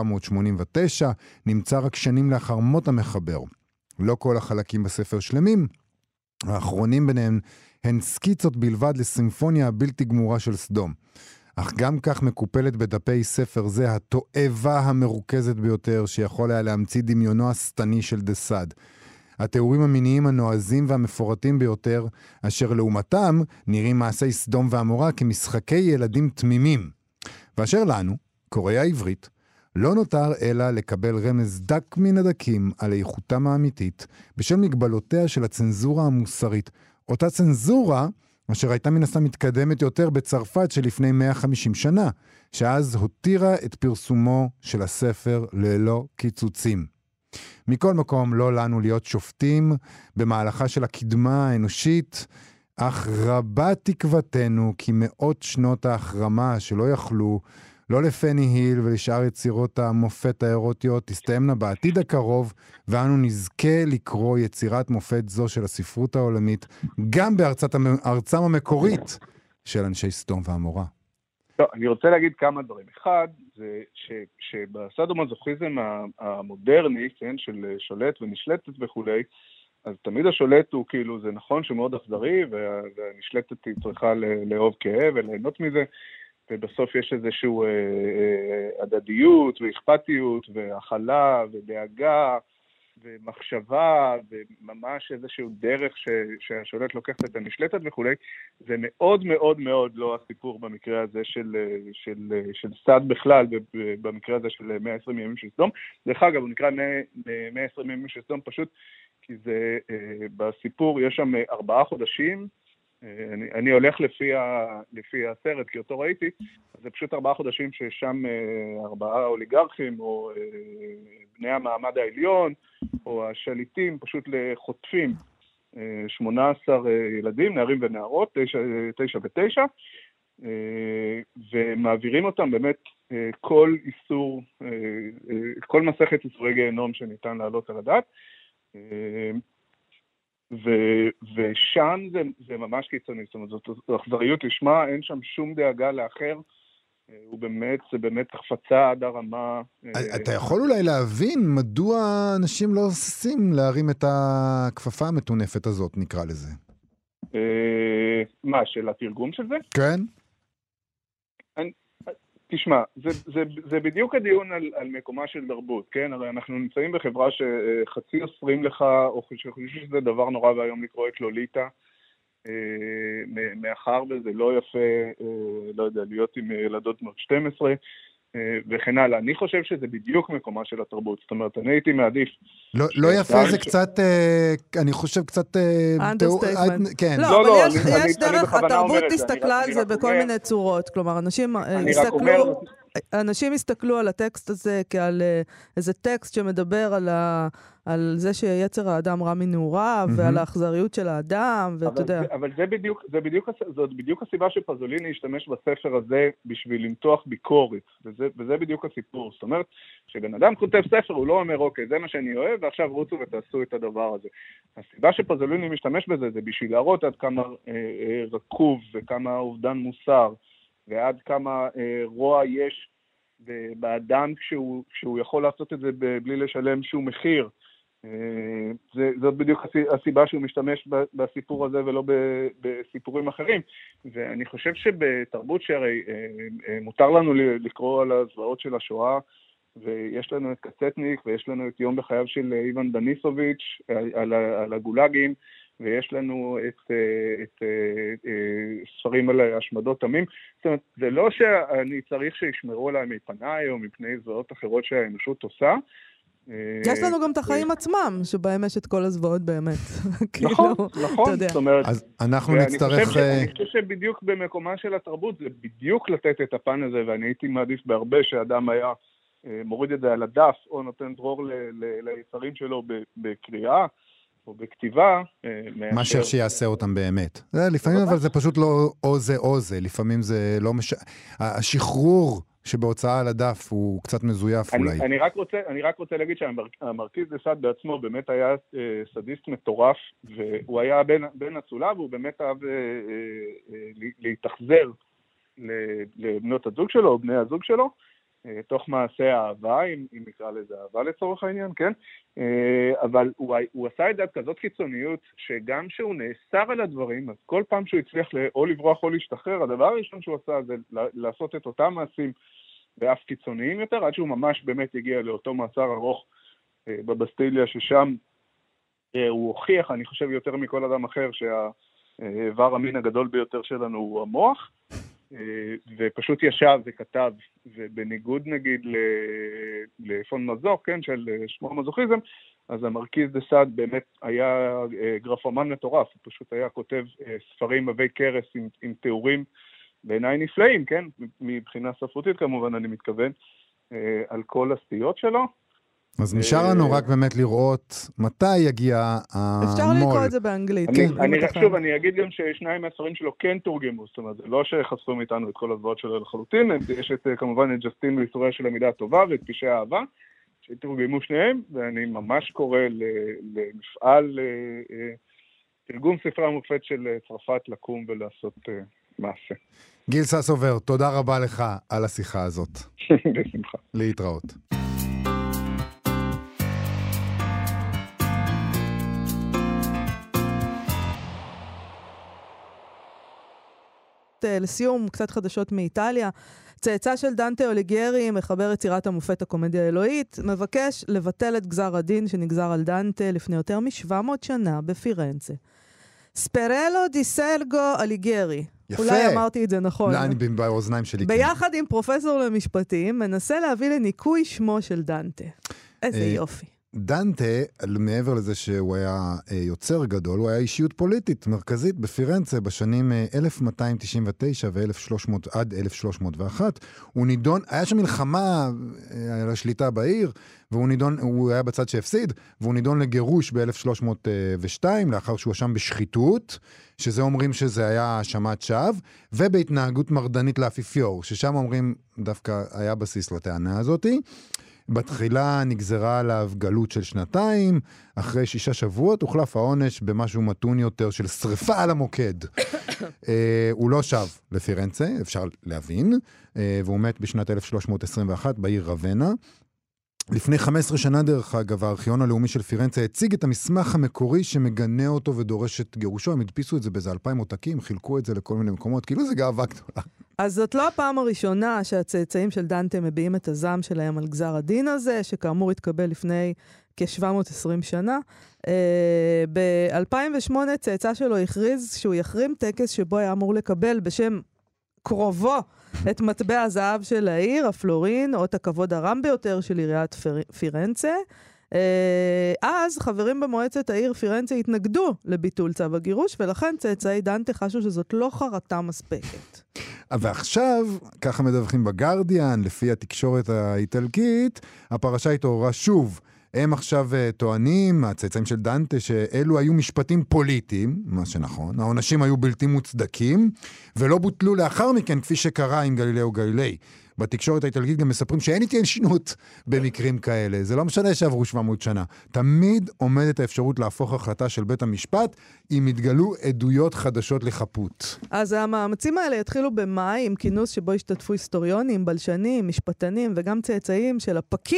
1789, נמצא רק שנים לאחר מות המחבר. לא כל החלקים בספר שלמים, האחרונים ביניהם הן סקיצות בלבד לסימפוניה הבלתי גמורה של סדום. אך גם כך מקופלת בדפי ספר זה התועבה המרוכזת ביותר שיכול היה להמציא דמיונו השטני של דה סאד. התיאורים המיניים הנועזים והמפורטים ביותר, אשר לעומתם נראים מעשי סדום ועמורה כמשחקי ילדים תמימים. ואשר לנו, קוראי העברית, לא נותר אלא לקבל רמז דק מן הדקים על איכותם האמיתית, בשל מגבלותיה של הצנזורה המוסרית. אותה צנזורה אשר הייתה מן הסתם מתקדמת יותר בצרפת שלפני 150 שנה, שאז הותירה את פרסומו של הספר ללא קיצוצים. מכל מקום לא לנו להיות שופטים במהלכה של הקדמה האנושית, אך רבה תקוותנו כי מאות שנות ההחרמה שלא יכלו, לא לפני היל ולשאר יצירות המופת האירוטיות, תסתיימנה בעתיד הקרוב, ואנו נזכה לקרוא יצירת מופת זו של הספרות העולמית, גם בארצם המקורית של אנשי סדום ועמורה. לא, אני רוצה להגיד כמה דברים. אחד, זה שבסדומזוכיזם המודרני, כן, של שולט ונשלטת וכולי, אז תמיד השולט הוא כאילו, זה נכון שמאוד אכזרי, והנשלטת היא צריכה לאהוב כאב וליהנות מזה, ובסוף יש איזשהו הדדיות ואכפתיות והכלה ודאגה ומחשבה וממש איזשהו דרך שהשולט לוקחת את הנשלטת וכו'. זה מאוד מאוד מאוד לא הסיפור במקרה הזה של סאד בכלל, במקרה הזה של 120 ימים של סדום. דרך אגב, הוא נקרא 120 ימים של סדום פשוט כי זה בסיפור יש שם 4 חודשים, אני הולך לפי הסרט, כי אותו ראיתי, זה פשוט 4 חודשים ששם 4 אוליגרכים, או בני המעמד העליון, או השליטים, פשוט לחוטפים 18 ילדים, נערים ונערות, 9 ו9, ומעבירים אותם באמת כל איסור, כל מסכת איסורי גיהנום שניתן לעלות על הדעת, ושם זה ממש קיצוני, זאת אומרת, זאת אכזריות לשמה, אין שם שום דאגה לאחר, זה באמת החפצה עד הרמה. אתה יכול אולי להבין מדוע אנשים לא עושים להרים את הכפפה המטונפת הזאת, נקרא לזה. מה, של התרגום של זה? כן. תשמע, זה בדיוק הדיון על מקומה של תרבות, כן? הרי אנחנו נמצאים בחברה שחצי אוסרים לך, או שחושבים שזה דבר נורא והיום לקרוא את לוליטה, מאחר וזה לא יפה, לא יודע, להיות עם ילדות בנות 12, וכן הלאה. אני חושב שזה בדיוק מקומה של התרבות. זאת אומרת, אני הייתי מעדיף... לא יפה זה קצת, אני חושב קצת... אנדרסטייטמנט. כן. לא, אבל יש דרך, התרבות תסתכלה על זה בכל מיני צורות. כלומר, אנשים הסתכלו על הטקסט הזה כעל איזה טקסט שמדבר על זה שיצר האדם רע מנעוריו, ועל האכזריות של האדם, ואתה יודע. אבל זאת בדיוק הסיבה שפזוליני השתמש בספר הזה בשביל למתוח ביקורת, וזה בדיוק הסיפור. זאת אומרת, כשבן אדם כותב ספר, הוא לא אומר, אוקיי, זה מה שאני אוהב, ועכשיו רוצו ותעשו את הדבר הזה. הסיבה שפזוליני משתמש בזה, זה בשביל להראות עד כמה רקוב, וכמה אובדן מוסר, ועד כמה רוע יש באדם כשהוא יכול לעשות את זה בלי לשלם שום מחיר. זאת בדיוק הסיבה שהוא משתמש בסיפור הזה ולא בסיפורים אחרים. ואני חושב שבתרבות שהרי מותר לנו לקרוא על הזוועות של השואה, ויש לנו את קצטניק, ויש לנו את יום בחייו של איוון דניסוביץ' על הגולגים, ויש לנו את ספרים על השמדות עמים. זאת אומרת, זה לא שאני צריך שישמרו עליי מפניי או מפני זוועות אחרות שהאנושות עושה. יש לנו גם את החיים עצמם, שבהם יש את כל הזוועות באמת. נכון, נכון. אז אנחנו נצטרך... אני חושב שבדיוק במקומה של התרבות, זה בדיוק לתת את הפן הזה, ואני הייתי מעדיף בהרבה שאדם היה מוריד את זה על הדף, או נותן דרור ליצרים שלו בקריאה, או בכתיבה. מאשר שיעשה אותם באמת. לפעמים אבל זה פשוט לא או זה, לפעמים זה לא השחרור שבהוצאה על הדף הוא קצת מזויף אולי. אני רק רוצה להגיד שהמרקיז דה סאד בעצמו באמת היה סדיסט מטורף, והוא היה בן אצולה, והוא באמת אהב להתאכזר לבנות הזוג שלו, או בני הזוג שלו, תוך מעשה האהבה, אם נקרא לזה אהבה לצורך העניין, כן? אבל הוא עשה את זה עד כזאת קיצוניות, שגם שהוא נאסר על הדברים, אז כל פעם שהוא הצליח או לברוח או להשתחרר, הדבר הראשון שהוא עשה זה לעשות את אותם מעשים ואף קיצוניים יותר, עד שהוא ממש באמת הגיע לאותו מעצר ארוך בבסטיליה, ששם הוא הוכיח, אני חושב יותר מכל אדם אחר, שהאיבר המין הגדול ביותר שלנו הוא המוח, ופשוט ישב וכתב, ובניגוד נגיד לפון מזוך, כן, של שמו מזוכיזם, אז המרקיז דה סאד באמת היה גרפומן מטורף, הוא פשוט היה כותב ספרים עבי קרס עם תיאורים בעיניי נפלאים, כן, מבחינה ספרותית כמובן אני מתכוון, על כל הסטיות שלו. אז נשאר לנו רק באמת לראות מתי יגיע המול. אפשר לקרוא את זה באנגלית. אני אגיד גם ששניים מהספרים שלו כן תורגמו, זאת אומרת, זה לא שחשפו מאיתנו את כל הזוועות שלו לחלוטין, יש כמובן את ג'סטין והיסטוריה של המידה הטובה ואת פשעי האהבה, שתורגמו שניהם, ואני ממש קורא למפעל תרגום ספרי המופת של צרפת לקום ולעשות מעשה. גיל ססובר, תודה רבה לך על השיחה הזאת. בשמחה. להתראות. לסיום, קצת חדשות מאיטליה. צאצא של דנטה אוליגרי, מחבר יצירת המופת הקומדיה האלוהית, מבקש לבטל את גזר הדין שנגזר על דנטה לפני יותר מ-700 שנה בפירנצה. ספרלו די סלגו אליגרי. יפה. אולי אמרתי את זה נכון. לא, אני באוזניים שלי. ביחד עם פרופסור למשפטים, מנסה להביא לניקוי שמו של דנטה. איזה יופי. דנטה, מעבר לזה שהוא היה יוצר גדול, הוא היה אישיות פוליטית מרכזית בפירנצה בשנים 1299 ו-1300 עד 1301. הוא נידון, היה שם מלחמה על השליטה בעיר, הוא היה בצד שהפסיד, והוא נידון לגירוש ב-1302, לאחר שהוא שם בשחיתות, שזה אומרים שזה היה האשמת שווא, ובהתנהגות מרדנית לאפיפיור, ששם אומרים דווקא היה בסיס לטענה הזאתי. בתחילה נגזרה עליו גלות של 2 אחרי 6 שבועות הוחלף העונש במשהו מתון יותר של שריפה על המוקד. הוא לא שב לפירנצה, אפשר להבין, והוא מת בשנת 1321 בעיר רוונה. לפני 15 שנה דרך אגב, הארכיון הלאומי של פירנצה הציג את המסמך המקורי שמגנה אותו ודורש את גירושו. הם הדפיסו את זה באיזה 2,000 עותקים, חילקו את זה לכל מיני מקומות, כאילו זה גאווה גדולה. אז זאת לא הפעם הראשונה שהצאצאים של דנטה מביעים את הזעם שלהם על גזר הדין הזה, שכאמור התקבל לפני כ-720 שנה. ב-2008 צאצא שלו הכריז שהוא יחרים טקס שבו היה אמור לקבל בשם קרובו את מטבע הזהב של העיר, הפלורין, אות הכבוד הרם ביותר של עיריית פירנצה. אז חברים במועצת העיר פירנצה התנגדו לביטול צו הגירוש, ולכן צאצאי דנטה חשו שזאת לא חרטה מספקת. ועכשיו, ככה מדווחים בגרדיאן, לפי התקשורת האיטלקית, הפרשה התעוררה שוב. הם עכשיו טוענים, הצאצאים של דנטה, שאלו היו משפטים פוליטיים, מה שנכון, העונשים היו בלתי מוצדקים, ולא בוטלו לאחר מכן, כפי שקרה עם גלילאו גלילי. בתקשורת האיטלקית גם מספרים שאין התיישנות במקרים כאלה. זה לא משנה שעברו 700 שנה. תמיד עומדת האפשרות להפוך החלטה של בית המשפט, אם יתגלו עדויות חדשות לחפות. אז המאמצים האלה יתחילו במאי, עם כינוס שבו השתתפו היסטוריונים, בלשנים, משפטנים, וגם צאצאים של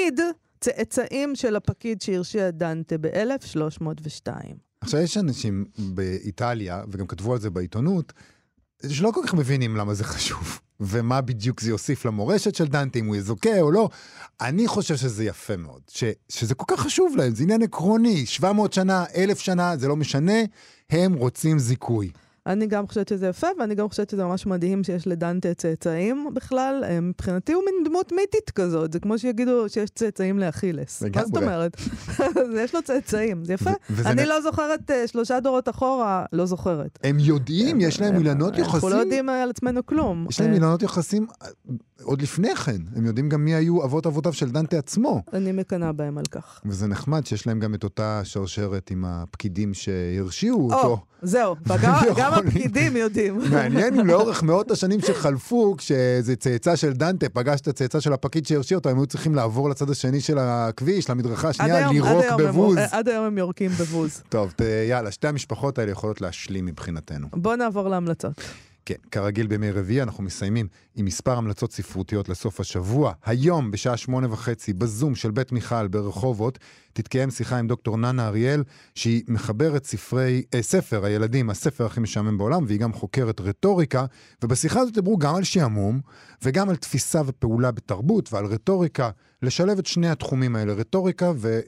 הפקיד שהרשיע דנטה ב-1302. עכשיו יש אנשים באיטליה, וגם כתבו על זה בעיתונות, שלא כל כך מבינים למה זה חשוב, ומה בדיוק זה יוסיף למורשת של דנטה, אם הוא יזוכה או לא. אני חושב שזה יפה מאוד, שזה כל כך חשוב להם, זה עניין עקרוני, 700 שנה, 1000 שנה, זה לא משנה, הם רוצים זיכוי. אני גם חושבת שזה יפה, ואני גם חושבת שזה ממש מדהים שיש לדנטה צאצאים בכלל. מבחינתי הוא מין דמות מיתית כזאת. זה כמו שיגידו שיש צאצאים לאכילס. מה זאת אומרת? יש לו צאצאים, זה יפה. אני לא זוכרת 3 דורות אחורה, לא זוכרת. הם יודעים, יש להם אילנות יחסים. אנחנו לא יודעים על עצמנו כלום. יש להם אילנות יחסים עוד לפני כן. הם יודעים גם מי היו אבות אבותיו של דנטה עצמו. אני מקנה בהם על כך. וזה נחמד שיש להם גם את אותה שרשרת עם הפקידים שהרשיעו אותו. זהו, גם הפקידים יודעים. מעניין אם לאורך מאות השנים שחלפו, כשזה צאצא של דנטה, פגש את הצאצא של הפקיד שהרשיע אותו, הם היו צריכים לעבור לצד השני של הכביש, למדרכה השנייה, לירוק בבוז. עד היום הם יורקים בבוז. טוב, יאללה, שתי המשפחות האלה יכולות להשלים מבחינתנו. בוא נעבור להמלצות. כן, כרגיל בימי רביעי אנחנו מסיימים עם מספר המלצות ספרותיות לסוף השבוע. היום בשעה 8:30 בזום של בית מיכל ברחובות תתקיים שיחה עם דוקטור ננה אריאל, שהיא מחברת ספר הילדים, הספר הכי משעמם בעולם, והיא גם חוקרת רטוריקה, ובשיחה הזאת דברו גם על שעמום וגם על תפיסה ופעולה בתרבות ועל רטוריקה, לשלב את שני התחומים האלה, רטוריקה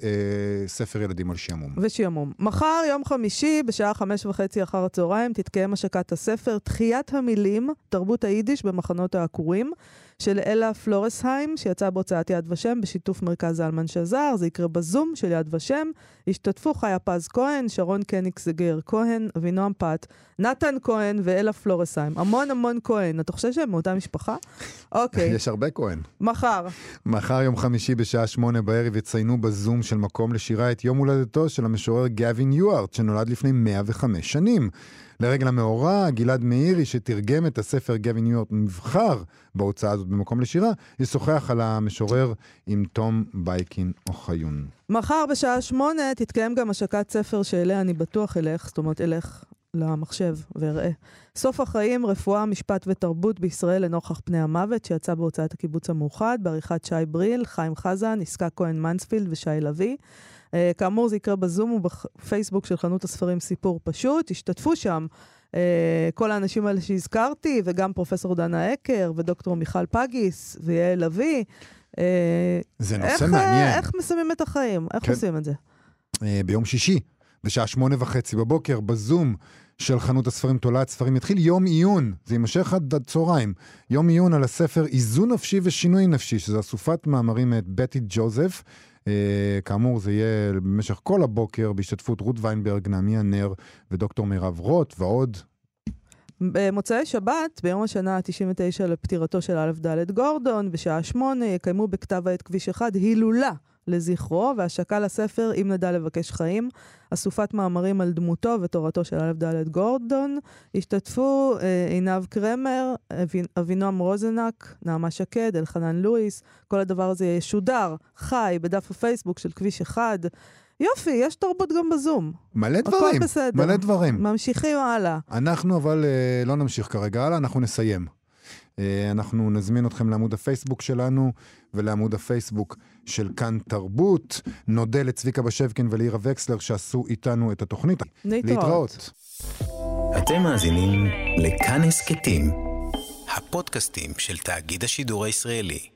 וספר ילדים על שעמום. ושעמום. מחר, יום חמישי, בשעה 5:30 אחר הצהריים, תתקיים השקת הספר תחיית המילים, תרבות היידיש במחנות העקורים, של אלה פלורסהיים, שיצא בהוצאת יד ושם בשיתוף מרכז זלמן שזר. זה יקרה בזום של יד ושם. השתתפו חיה פז כהן, שרון קניגסגר כהן, אבינועם פת, נתן כהן ואלה פלורסהיים. המון כהן. אתה חושב שהם מאותה משפחה? אוקיי. יש הרבה כהן. מחר יום חמישי בשעה 8 בערב יציינו בזום של מקום לשירה את יום הולדתו של המשורר גווין יוארט, שנולד לפני 105 שנים. לרגל המאורע, גלעד מאירי, שתרגם את הספר גווין יוארט מבחר בהוצאה הזאת במקום לשירה, ישוחח על המשורר עם תום בייקין אוחיון. מחר בשעה 8 תתקיים גם השקת ספר שאליה אני בטוח אלך, זאת אומרת אלך למחשב ואראה. סוף החיים, רפואה, משפט ותרבות בישראל לנוכח פני המוות, שיצא בהוצאת הקיבוץ המאוחד, בעריכת שי בריל, חיים חזן, עסקה כהן מנספילד ושי לוי. כאמור זה יקרה בזום ובפייסבוק של חנות הספרים סיפור פשוט. השתתפו שם כל האנשים האלה שהזכרתי, וגם פרופסור דנה אקר ודוקטור מיכל פגיס ויעל לוי. זה נושא מעניין. איך מסיימים את החיים? איך עושים את זה? ביום שישי, בשעה 8:30 בבוקר, בזום של חנות הספרים תולעת ספרים, יתחיל יום עיון, זה יימשך עד צהריים, יום עיון על הספר איזון נפשי ושינוי נפשי, שזה אסופת מאמרים את בטי ג'וזף. כאמור זה יהיה במשך כל הבוקר בהשתתפות רות ויינברג, נעמי הנר ודוקטור מירב רוט ועוד. במוצאי שבת, ביום השנה ה-99 לפטירתו של א' ד' גורדון, בשעה 8 יקיימו בכתב העת כביש 1 הילולה לזכרו, והשקה לספר אם נדע לבקש חיים, אסופת מאמרים על דמותו ותורתו של א' ד' גורדון. השתתפו עינב קרמר, אבינועם רוזנק, נעמה שקד, אלחנן לואיס. כל הדבר הזה ישודר חי בדף הפייסבוק של כביש 1. יופי, יש תרבות גם בזום. מלא דברים. ממשיכים הלאה. אנחנו אבל לא נמשיך כרגע הלאה, אנחנו נסיים. אנחנו נזמין אתכם לעמוד הפייסבוק שלנו ולעמוד הפייסבוק של כאן תרבות. נודה לצביקה בשבקין ולעירה וקסלר שעשו איתנו את התוכנית. להתראות. אתם מאזינים לכאן הסכתים, הפודקאסטים של תאגיד השידור הישראלי.